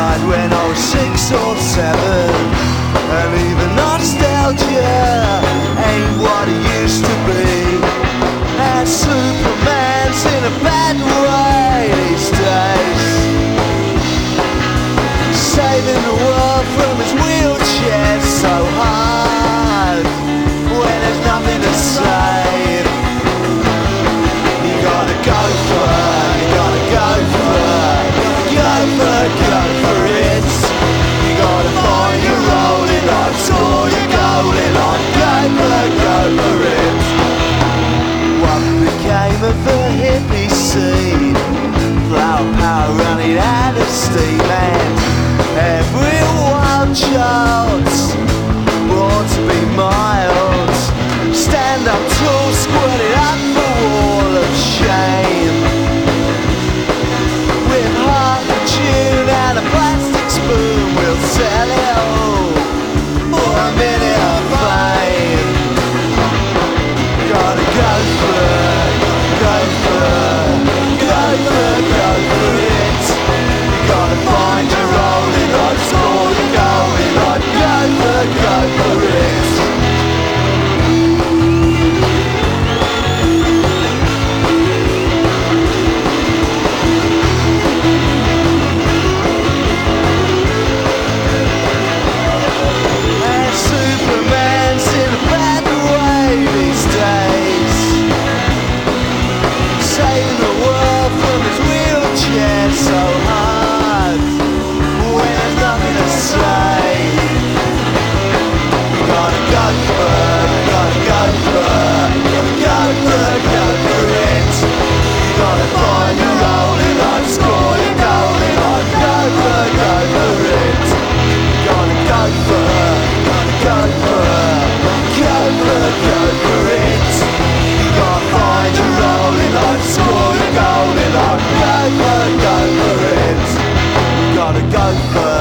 died when I was 6 or 7, and even nostalgia ain't what it used to be. And Superman's in a bad way these days, saving the world from his wheelchair so hard when there's nothing to save. You gotta go for it, you gotta go for it, go for it. You gotta find your role in life, score your goal in life, go for it. What became of the hippie scene? Flower power running out of steam, and every wild child's born to be mild. Stand up tall, squirt it up the wall of shame. With half a tune and a plastic spoon, we'll sell it all for a minute of fame. Gotta go for it, go for it, go for it. You gotta find your role in life, score your goal in life, go for it. And Superman's in a bad way these days, saving the world from his wheelchair so hard when there's nothing to say. You gotta go for it, you gotta go for it, go for it. You gotta find your role in life, score your goal in life, go for it. You gotta go for it, go for it. You gotta find your role in life, score your goal in life, go for it. You gotta go for it.